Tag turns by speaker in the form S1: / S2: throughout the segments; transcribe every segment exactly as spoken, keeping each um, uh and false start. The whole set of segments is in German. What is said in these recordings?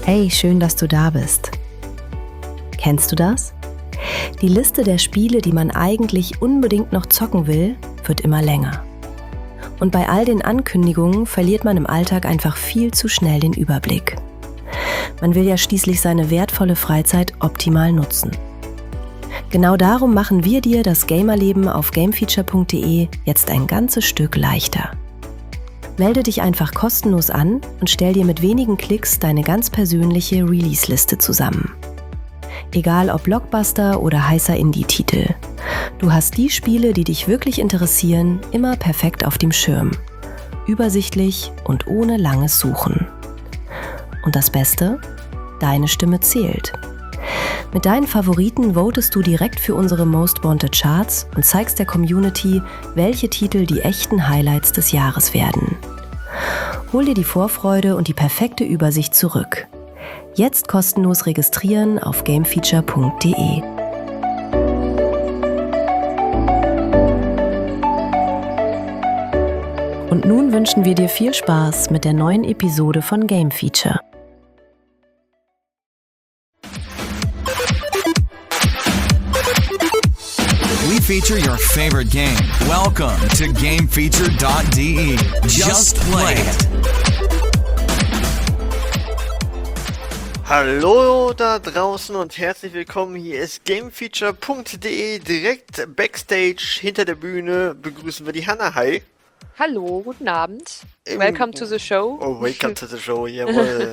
S1: Hey, schön, dass du da bist. Kennst du das? Die Liste der Spiele, die man eigentlich unbedingt noch zocken will, wird immer länger. Und bei all den Ankündigungen verliert man im Alltag einfach viel zu schnell den Überblick. Man will ja schließlich seine wertvolle Freizeit optimal nutzen. Genau darum machen wir dir das Gamerleben auf gamefeature punkt de jetzt ein ganzes Stück leichter. Melde dich einfach kostenlos an und stell dir mit wenigen Klicks deine ganz persönliche Release-Liste zusammen. Egal ob Blockbuster oder heißer Indie-Titel. Du hast die Spiele, die dich wirklich interessieren, immer perfekt auf dem Schirm. Übersichtlich und ohne langes Suchen. Und das Beste? Deine Stimme zählt. Mit deinen Favoriten votest du direkt für unsere Most Wanted Charts und zeigst der Community, welche Titel die echten Highlights des Jahres werden. Hol dir die Vorfreude und die perfekte Übersicht zurück. Jetzt kostenlos registrieren auf gamefeature punkt de. Und nun wünschen wir dir viel Spaß mit der neuen Episode von Game Feature.
S2: We feature your favorite game. Welcome to gamefeature dot de. Just play it.
S3: Hallo da draußen und herzlich willkommen. Hier ist gamefeature punkt de. Direkt backstage hinter der Bühne begrüßen wir die Hanna. Hi.
S4: Hallo, guten Abend.
S3: Im-
S4: Welcome to the show.
S3: Oh, welcome to the show, jawohl.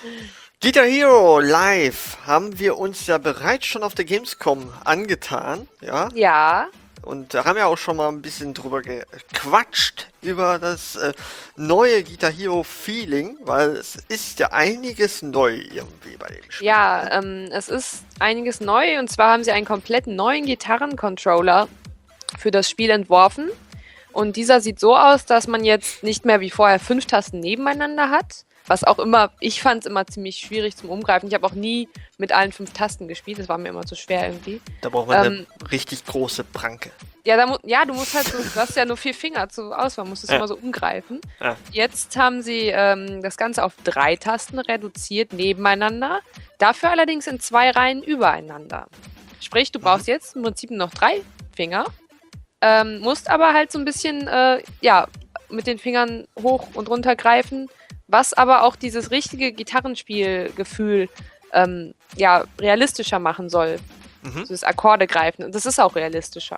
S3: Guitar Hero Live haben wir uns ja bereits schon auf der Gamescom angetan, ja,
S4: Ja,
S3: und da haben wir auch schon mal ein bisschen drüber gequatscht, über das äh, neue Guitar Hero Feeling, weil es ist ja einiges neu irgendwie bei dem Spiel.
S4: ja, ähm, es ist einiges neu und zwar haben sie einen komplett neuen Gitarrencontroller für das Spiel entworfen und dieser sieht so aus, dass man jetzt nicht mehr wie vorher fünf Tasten nebeneinander hat, was auch immer, ich fand es immer ziemlich schwierig zum Umgreifen. Ich habe auch nie mit allen fünf Tasten gespielt, das war mir immer zu schwer irgendwie.
S3: Da braucht man
S4: Ähm,
S3: eine richtig große Pranke.
S4: Ja, da mu ja, du musst halt so, du hast ja nur vier Finger zur Auswahl, musst es
S3: Ja.
S4: immer so umgreifen.
S3: Ja.
S4: Jetzt haben sie ähm, das Ganze auf drei Tasten reduziert nebeneinander, dafür allerdings in zwei Reihen übereinander. Sprich, du brauchst jetzt im Prinzip noch drei Finger, ähm, musst aber halt so ein bisschen äh, ja, mit den Fingern hoch und runter greifen, was aber auch dieses richtige Gitarrenspielgefühl ähm, ja, realistischer machen soll.
S3: Mhm.
S4: Das Akkorde greifen. Und das ist auch realistischer.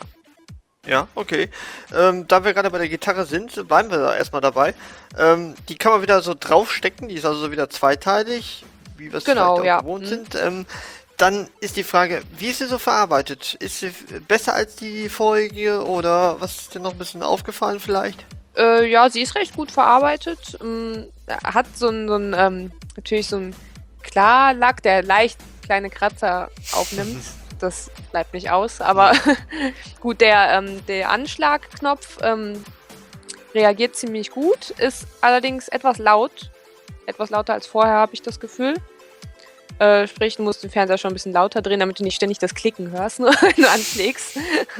S3: Ja, okay. Ähm, da wir gerade bei der Gitarre sind, bleiben wir da erstmal dabei. Ähm, die kann man wieder so draufstecken, die ist also wieder zweiteilig, wie wir es
S4: Genau,
S3: vielleicht auch
S4: ja.
S3: gewohnt
S4: Mhm.
S3: sind. Ähm, dann ist die Frage, wie ist sie so verarbeitet? Ist sie f- besser als die vorherige oder was ist dir noch ein bisschen aufgefallen vielleicht?
S4: Äh, ja, sie ist recht gut verarbeitet. Ähm, hat so ein, so ein ähm, natürlich so ein Klarlack, der leicht kleine Kratzer aufnimmt. Das bleibt nicht aus, aber gut, der, ähm, der Anschlagknopf ähm, reagiert ziemlich gut, ist allerdings etwas laut. Etwas lauter als vorher, habe ich das Gefühl. Äh, sprich, du musst den Fernseher schon ein bisschen lauter drehen, damit du nicht ständig das Klicken hörst, nur wenn du anschlägst.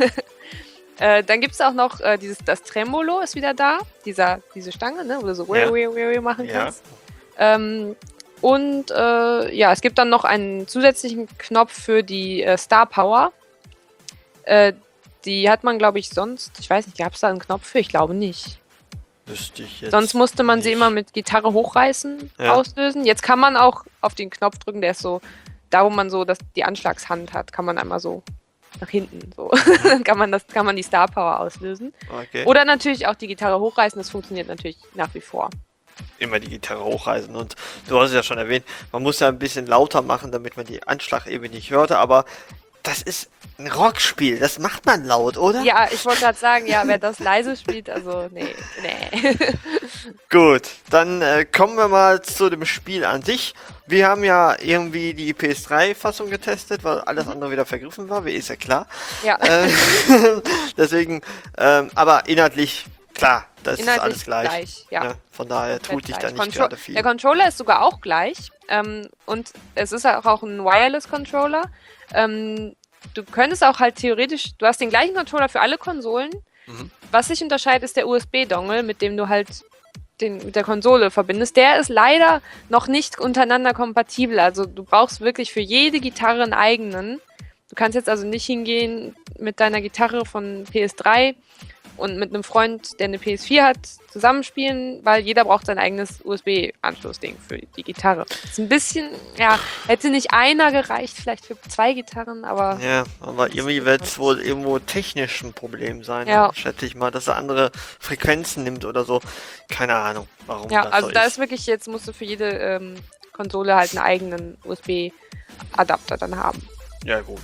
S4: Äh, dann gibt es auch noch äh, dieses, das Tremolo ist wieder da, dieser, diese Stange, ne, wo du so
S3: Ja.
S4: machen
S3: Ja.
S4: kannst. Ähm, und äh, ja, es gibt dann noch einen zusätzlichen Knopf für die äh, Star Power. Äh, die hat man, glaube ich, sonst, ich weiß nicht, gab es da einen Knopf für? Ich glaube nicht.
S3: Wüsste ich jetzt
S4: Sonst musste man sie
S3: nicht.
S4: immer mit Gitarre hochreißen,
S3: Ja.
S4: auslösen. Jetzt kann man auch auf den Knopf drücken, der ist so, da wo man so das, die Anschlagshand hat, kann man einmal so nach hinten, so. Dann kann man das, kann man die Star Power auslösen.
S3: Okay.
S4: Oder natürlich auch die Gitarre hochreißen, das funktioniert natürlich nach wie vor.
S3: Immer die Gitarre hochreißen und du hast es ja schon erwähnt, man muss ja ein bisschen lauter machen, damit man die Anschlag-Ebene nicht hörte, aber das ist ein Rockspiel, das macht man laut, oder?
S4: Ja, ich wollte gerade sagen, ja, wer das leise spielt, also nee, nee.
S3: Gut, dann äh, kommen wir mal zu dem Spiel an sich. Wir haben ja irgendwie die P S drei Fassung getestet, weil alles andere wieder vergriffen war, wie ist ja klar.
S4: Ja,
S3: Äh, deswegen, ähm, aber inhaltlich, klar, das ist
S4: inhaltlich
S3: alles gleich.
S4: gleich, ja.
S3: Ne? Von daher
S4: Komplett
S3: tut dich da
S4: gleich.
S3: nicht
S4: Contro-
S3: gerade viel.
S4: Der Controller ist sogar auch gleich. Ähm, und es ist auch auch ein Wireless-Controller. Ähm, du könntest auch halt theoretisch, du hast den gleichen Controller für alle Konsolen.
S3: Mhm.
S4: Was sich unterscheidet, ist der U S B-Dongle, mit dem du halt den mit der Konsole verbindest, der ist leider noch nicht untereinander kompatibel. Also du brauchst wirklich für jede Gitarre einen eigenen. Du kannst jetzt also nicht hingehen mit deiner Gitarre von P S drei und mit einem Freund, der eine P S vier hat, zusammenspielen, weil jeder braucht sein eigenes U S B-Anschlussding für die Gitarre. Das ist ein bisschen, ja, hätte nicht einer gereicht, vielleicht für zwei Gitarren, aber...
S3: Ja, aber irgendwie wird es wohl irgendwo technisch ein Problem sein,
S4: Ja.
S3: ne? Schätze ich mal, dass er andere Frequenzen nimmt oder so. Keine Ahnung, warum
S4: Ja,
S3: das
S4: also
S3: so
S4: da
S3: ist.
S4: ist wirklich, jetzt musst du für jede ähm, Konsole halt einen eigenen U S B-Adapter dann haben.
S3: Ja, gut.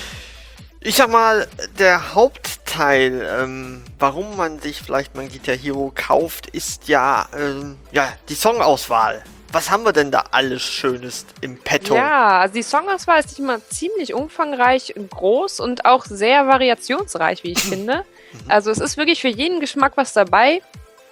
S3: Ich sag mal, der Hauptteil, ähm, warum man sich vielleicht mal Guitar Hero kauft, ist ja, ähm, ja, die Songauswahl. Was haben wir denn da alles Schönes im Petto?
S4: Ja, also die Songauswahl ist immer ziemlich umfangreich und groß und auch sehr variationsreich, wie ich finde. Also es ist wirklich für jeden Geschmack was dabei.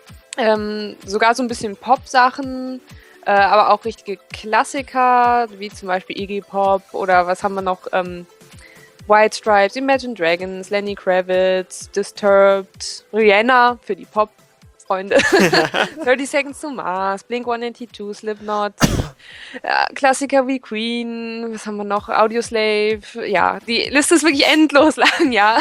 S4: Ähm, sogar so ein bisschen Pop-Sachen, äh, aber auch richtige Klassiker, wie zum Beispiel Iggy Pop oder was haben wir noch? Ähm, White Stripes, Imagine Dragons, Lenny Kravitz, Disturbed, Rihanna für die Pop-Freunde, thirty Seconds to Mars, Blink one eighty-two, Slipknot, ja, Klassiker wie Queen, was haben wir noch? Audioslave, ja, die Liste ist wirklich endlos lang, ja.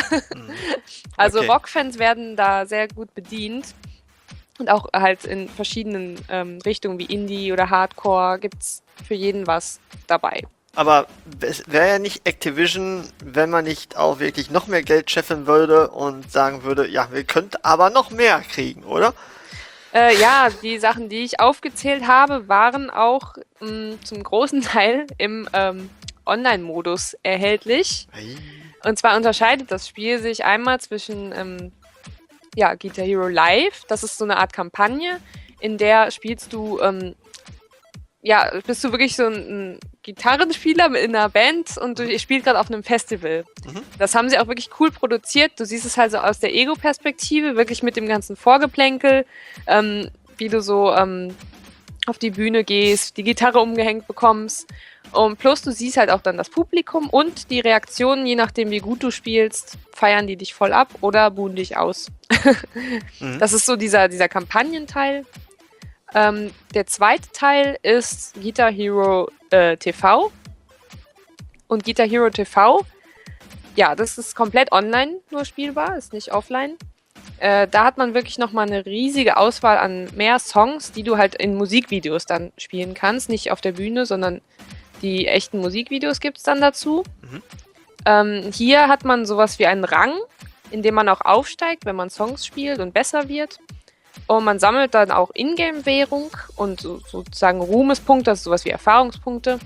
S4: Also
S3: Okay.
S4: Rockfans werden da sehr gut bedient. Und auch halt in verschiedenen ähm, Richtungen wie Indie oder Hardcore gibt's für jeden was dabei.
S3: Aber es wäre ja nicht Activision, wenn man nicht auch wirklich noch mehr Geld scheffeln würde und sagen würde, ja, wir könnten aber noch mehr kriegen, oder?
S4: Äh, ja, die Sachen, die ich aufgezählt habe, waren auch mh, zum großen Teil im ähm, Online-Modus erhältlich. Und zwar unterscheidet das Spiel sich einmal zwischen ähm, ja, Guitar Hero Live, das ist so eine Art Kampagne, in der spielst du, ähm, ja, bist du wirklich so ein, ein Gitarrenspieler in einer Band und du, ihr spielt gerade auf einem Festival.
S3: Mhm.
S4: Das haben sie auch wirklich cool produziert. Du siehst es halt so aus der Ego-Perspektive, wirklich mit dem ganzen Vorgeplänkel, ähm, wie du so ähm, auf die Bühne gehst, die Gitarre umgehängt bekommst. Und plus du siehst halt auch dann das Publikum und die Reaktionen, je nachdem wie gut du spielst, feiern die dich voll ab oder buhen dich aus.
S3: Mhm.
S4: Das ist so dieser, dieser Kampagnenteil. Ähm, der zweite Teil ist Guitar Hero äh, T V. Und Guitar Hero T V, ja, das ist komplett online nur spielbar, ist nicht offline. Äh, da hat man wirklich nochmal eine riesige Auswahl an mehr Songs, die du halt in Musikvideos dann spielen kannst. Nicht auf der Bühne, sondern die echten Musikvideos gibt es dann dazu.
S3: Mhm.
S4: Ähm, hier hat man sowas wie einen Rang, in dem man auch aufsteigt, wenn man Songs spielt und besser wird. Und man sammelt dann auch Ingame-Währung und so, sozusagen Ruhmespunkte, also sowas wie Erfahrungspunkte.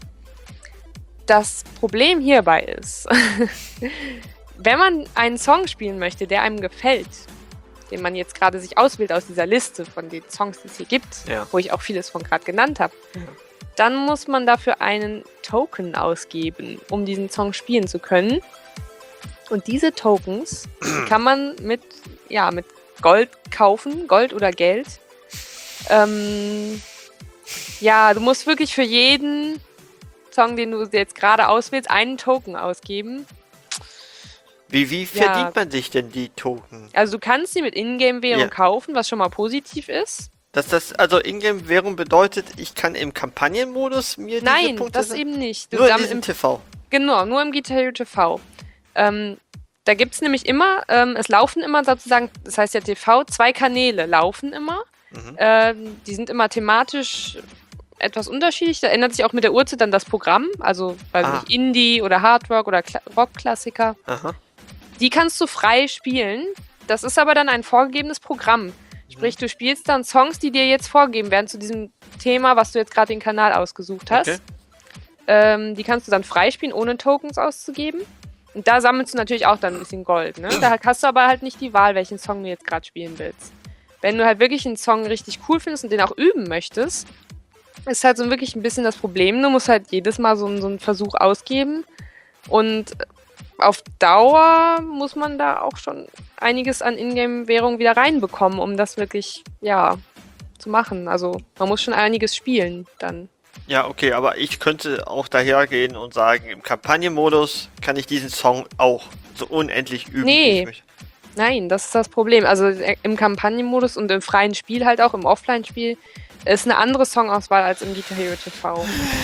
S4: Das Problem hierbei ist, wenn man einen Song spielen möchte, der einem gefällt, den man jetzt gerade sich auswählt aus dieser Liste von den Songs, die es hier gibt,
S3: Ja.
S4: wo ich auch vieles von gerade genannt habe, dann muss man dafür einen Token ausgeben, um diesen Song spielen zu können. Und diese Tokens die kann man mit, ja, mit Gold kaufen, Gold oder Geld. Ähm, ja, du musst wirklich für jeden Song, den du jetzt gerade auswählst, einen Token ausgeben.
S3: Wie, wie
S4: Ja.
S3: verdient man sich denn die Token?
S4: Also du kannst sie mit Ingame-Währung
S3: Ja.
S4: kaufen, was schon mal positiv ist.
S3: Dass das, also Ingame-Währung bedeutet, ich kann im Kampagnenmodus mir diese
S4: Nein,
S3: Punkte...
S4: das
S3: sa-
S4: eben nicht. Du
S3: Nur in
S4: samm-
S3: diesem
S4: im
S3: T V.
S4: Genau, nur im Guitar Hero T V. Ähm, da gibt es nämlich immer, ähm, es laufen immer sozusagen, das heißt ja T V, zwei Kanäle laufen immer.
S3: Mhm.
S4: Ähm, die sind immer thematisch etwas unterschiedlich. Da ändert sich auch mit der Uhrzeit dann das Programm. Also bei
S3: Ah.
S4: Indie oder Hard Rock oder Kla- Rock-Klassiker.
S3: Aha.
S4: Die kannst du frei spielen. Das ist aber dann ein vorgegebenes Programm. Sprich, du spielst dann Songs, die dir jetzt vorgegeben werden zu diesem Thema, was du jetzt gerade den Kanal ausgesucht hast.
S3: Okay.
S4: Ähm, die kannst du dann freispielen, ohne Tokens auszugeben. Und da sammelst du natürlich auch dann ein bisschen Gold. Ne? Da hast du aber halt nicht die Wahl, welchen Song du jetzt gerade spielen willst. Wenn du halt wirklich einen Song richtig cool findest und den auch üben möchtest, ist halt so wirklich ein bisschen das Problem. Du musst halt jedes Mal so, einen- so einen Versuch ausgeben. Und auf Dauer muss man da auch schon einiges an Ingame-Währung wieder reinbekommen, um das wirklich, ja, zu machen. Also man muss schon einiges spielen dann.
S3: Ja, okay, aber ich könnte auch dahergehen und sagen, im Kampagnenmodus kann ich diesen Song auch so unendlich üben, wie
S4: Nee.
S3: ich möchte.
S4: Nein, das ist das Problem. Also äh, im Kampagnenmodus und im freien Spiel halt auch, im Offline-Spiel, ist eine andere Songauswahl als im Guitar Hero T V.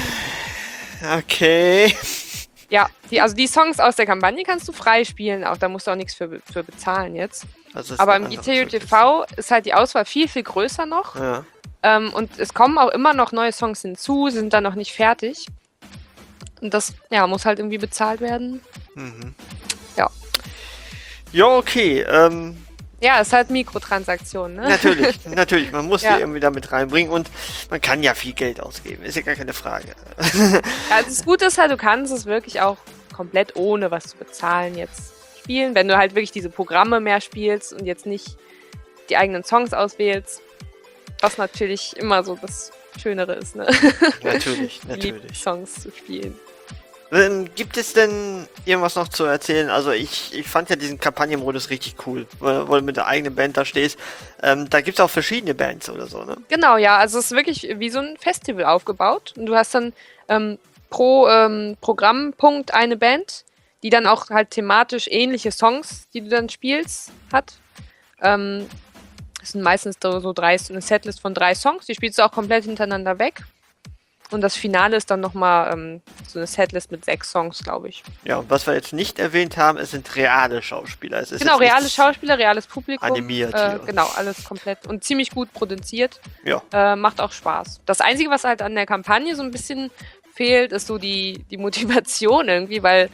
S3: Okay.
S4: Ja, die, also die Songs aus der Kampagne kannst du frei spielen, auch da musst du auch nichts für, für bezahlen jetzt.
S3: Also ist
S4: Aber
S3: eine
S4: im
S3: andere
S4: Guitar Hero T
S3: Praxis.
S4: V ist halt die Auswahl viel, viel größer noch.
S3: Ja.
S4: Ähm, und es kommen auch immer noch neue Songs hinzu, sind dann noch nicht fertig. Und das, ja, muss halt irgendwie bezahlt werden.
S3: Mhm.
S4: Ja.
S3: Ja, okay. Ähm,
S4: Ja, ist halt Mikrotransaktionen, ne?
S3: natürlich, natürlich. Man muss
S4: Ja.
S3: die irgendwie damit reinbringen und man kann ja viel Geld ausgeben. Ist ja gar keine Frage.
S4: Ja, das Gute ist halt, du kannst es wirklich auch komplett ohne was zu bezahlen jetzt spielen, wenn du halt wirklich diese Programme mehr spielst und jetzt nicht die eigenen Songs auswählst, was natürlich immer so das Schönere ist, ne?
S3: Natürlich,
S4: Die
S3: natürlich.
S4: Songs zu spielen.
S3: Ähm, gibt es denn irgendwas noch zu erzählen? Also ich, ich fand ja diesen Kampagnenmodus richtig cool, weil, weil du mit der eigenen Band da stehst. Ähm, da gibt es auch verschiedene Bands oder so, ne?
S4: Genau, ja, also es ist wirklich wie so ein Festival aufgebaut und du hast dann ähm, pro ähm, Programmpunkt eine Band, die dann auch halt thematisch ähnliche Songs, die du dann spielst, hat. Ähm, das sind meistens so so drei, eine Setlist von drei Songs, die spielst du auch komplett hintereinander weg. Und das Finale ist dann nochmal ähm, so eine Setlist mit sechs Songs, glaube ich.
S3: Ja, und was wir jetzt nicht erwähnt haben, es sind reale Schauspieler. Es ist
S4: Genau,
S3: jetzt
S4: reale
S3: nichts
S4: Schauspieler, reales Publikum.
S3: animiert
S4: Äh,
S3: hier.
S4: genau, alles komplett und ziemlich gut produziert.
S3: Ja.
S4: Äh, macht auch Spaß. Das Einzige, was halt an der Kampagne so ein bisschen fehlt, ist so die, die Motivation irgendwie, weil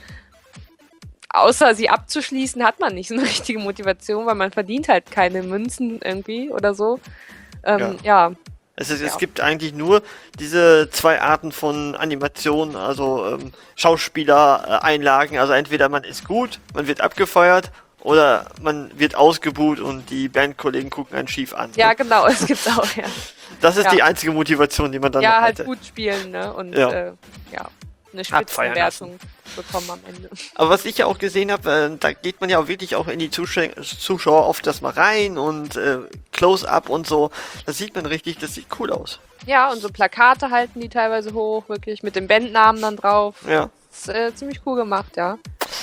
S4: außer sie abzuschließen, hat man nicht so eine richtige Motivation, weil man verdient halt keine Münzen irgendwie oder so. Ähm, ja.
S3: Es, ist,
S4: Ja.
S3: es gibt eigentlich nur diese zwei Arten von Animationen, also ähm, Schauspieler-Einlagen. Also entweder man ist gut, man wird abgefeuert, oder man wird ausgebuht und die Bandkollegen gucken einen schief an.
S4: ja, genau, es gibt's auch, ja.
S3: Das ist
S4: ja.
S3: die einzige Motivation, die man dann
S4: Ja,
S3: noch
S4: halt
S3: hatte.
S4: gut spielen, ne? Und
S3: Ja.
S4: äh, ja, eine
S3: Abfeiern
S4: Spitzenwertung bekommen am Ende.
S3: Aber was ich ja auch gesehen habe, äh, da geht man ja auch wirklich auch in die Zuschauer, Zuschauer oft das mal rein und äh, Close-Up und so. Das sieht man richtig, das sieht cool aus.
S4: Ja, und so Plakate halten die teilweise hoch, wirklich, mit dem Bandnamen dann drauf.
S3: Ja.
S4: Das ist äh, ziemlich cool gemacht, ja.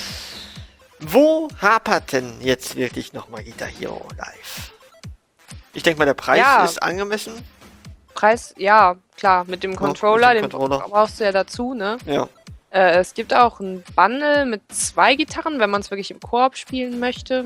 S3: Wo hapert denn jetzt wirklich nochmal Guitar Hero Live? Ich denke mal, der Preis
S4: Ja.
S3: ist angemessen.
S4: Preis, ja, klar, mit dem Controller,
S3: mit dem
S4: den
S3: Controller.
S4: brauchst du ja dazu, ne?
S3: Ja.
S4: Äh, es gibt auch ein Bundle mit zwei Gitarren, wenn man es wirklich im Koop spielen möchte.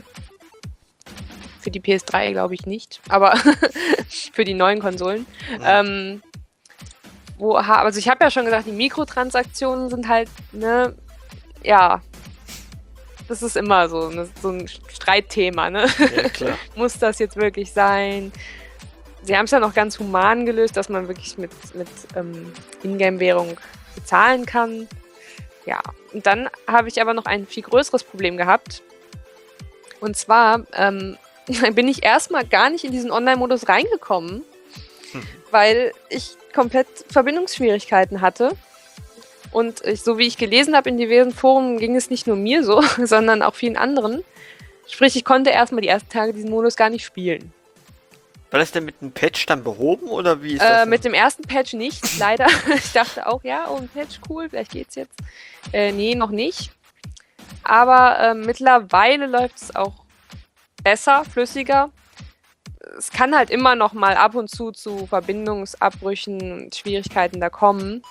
S4: Für die P S drei glaube ich nicht, aber für die neuen Konsolen.
S3: Ja.
S4: Ähm, wo, ha- also ich habe ja schon gesagt, die Mikrotransaktionen sind halt, ne, ja, das ist immer so, ne, so ein Streitthema, ne?
S3: Ja, klar.
S4: Muss das jetzt wirklich sein? Sie haben es ja noch ganz human gelöst, dass man wirklich mit, mit ähm, Ingame-Währung bezahlen kann. Ja, und dann habe ich aber noch ein viel größeres Problem gehabt. Und zwar ähm, bin ich erstmal gar nicht in diesen Online-Modus reingekommen,
S3: Hm.
S4: weil ich komplett Verbindungsschwierigkeiten hatte. Und ich, so wie ich gelesen habe in diversen Foren, ging es nicht nur mir so, sondern auch vielen anderen. Sprich, ich konnte erstmal die ersten Tage diesen Modus gar nicht spielen.
S3: War das denn mit einem Patch dann behoben oder wie ist
S4: Äh,
S3: das? denn?
S4: mit dem ersten Patch nicht, leider. Ich dachte auch, ja, oh, ein Patch, cool, vielleicht geht's jetzt. Äh, nee, noch nicht. Aber äh, mittlerweile läuft es auch besser, flüssiger. Es kann halt immer noch mal ab und zu zu Verbindungsabbrüchen und Schwierigkeiten da kommen.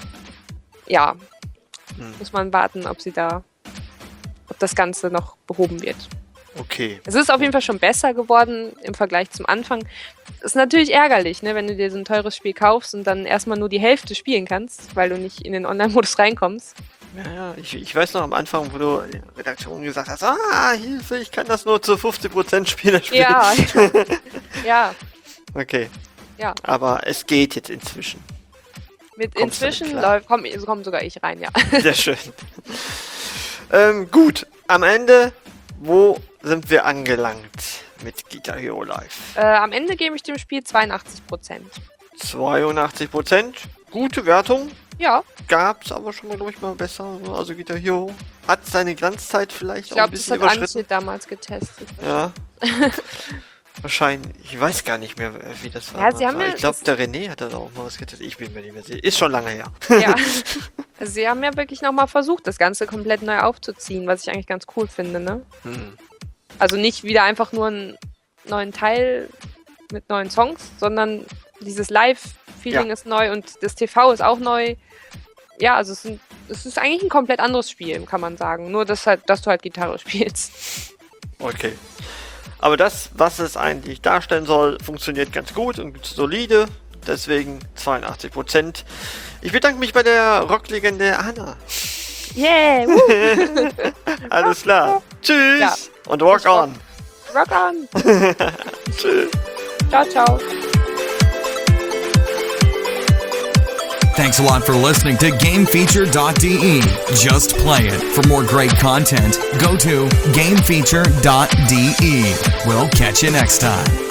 S4: Ja,
S3: Hm.
S4: muss man warten, ob sie da, ob das Ganze noch behoben wird.
S3: Okay.
S4: Es ist auf jeden Fall schon besser geworden im Vergleich zum Anfang. Ist natürlich ärgerlich, ne, wenn du dir so ein teures Spiel kaufst und dann erstmal nur die Hälfte spielen kannst, weil du nicht in den Online-Modus reinkommst.
S3: Ja, ja, ich, ich weiß noch am Anfang, wo du in der Redaktion gesagt hast, ah, Hilfe, ich kann das nur zu fünfzig Prozent Spieler spielen.
S4: Ja, ja,
S3: Okay.
S4: ja.
S3: Aber es geht jetzt inzwischen.
S4: Mit
S3: Kommst du
S4: inzwischen
S3: damit klar?
S4: läuft, komm, so komme sogar ich rein, ja.
S3: Sehr schön. ähm, gut, am Ende, wo sind wir angelangt mit Guitar Hero Live?
S4: Äh, am Ende gebe ich dem Spiel zweiundachtzig Prozent.
S3: zweiundachtzig Prozent. Gute Wertung.
S4: Ja,
S3: Gab's aber schon mal, glaube ich, mal besser. Also Guitar Hero hat seine Glanzzeit vielleicht
S4: ich
S3: auch ein
S4: glaube, das
S3: bisschen
S4: hat
S3: überschritten.
S4: Antje damals getestet.
S3: Ja. Wahrscheinlich. Ich weiß gar nicht mehr, wie das war.
S4: Ja, sie haben ja-
S3: ich glaube, der René hat da auch mal was getestet. Ich bin mir nicht mehr sicher. Ist schon lange her.
S4: Ja. Also sie haben ja wirklich nochmal versucht, das Ganze komplett neu aufzuziehen, was ich eigentlich ganz cool finde, ne?
S3: Hm.
S4: Also nicht wieder einfach nur einen neuen Teil mit neuen Songs, sondern dieses Live-Feeling
S3: Ja.
S4: ist neu und das T V ist auch neu. Ja, also es, sind, es ist eigentlich ein komplett anderes Spiel, kann man sagen. Nur, dass, halt, dass du halt Gitarre spielst.
S3: Okay. Aber das, was es eigentlich darstellen soll, funktioniert ganz gut und solide. Deswegen zweiundachtzig Prozent. Ich bedanke mich bei der Rocklegende Anna.
S4: Yeah! Woo.
S3: Alles klar. Tschüss.
S4: Ja.
S3: Und rock
S4: Ich rock.
S3: on.
S4: Rock on!
S3: Tschüss.
S4: Ciao, ciao.
S2: Thanks a lot for listening to game feature dot d e. Just play it. For more great content, go to game feature dot d e. We'll catch you next time.